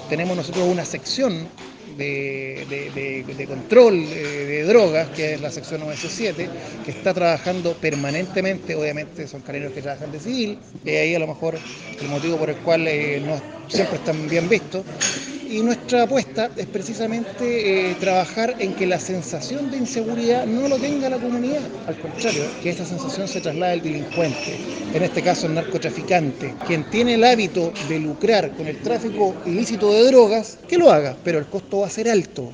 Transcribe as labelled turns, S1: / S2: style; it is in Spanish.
S1: tenemos nosotros una sección de control de drogas, que es la sección OS7, que está trabajando permanentemente. Obviamente son carabineros que trabajan de civil, y ahí a lo mejor el motivo por el cual no siempre están bien vistos. Y nuestra apuesta es precisamente trabajar en que la sensación de inseguridad no lo tenga la comunidad, al contrario, que esa sensación se traslade al delincuente, en este caso el narcotraficante, quien tiene el hábito de lucrar con el tráfico ilícito de drogas, que lo haga, pero el costo va a ser alto.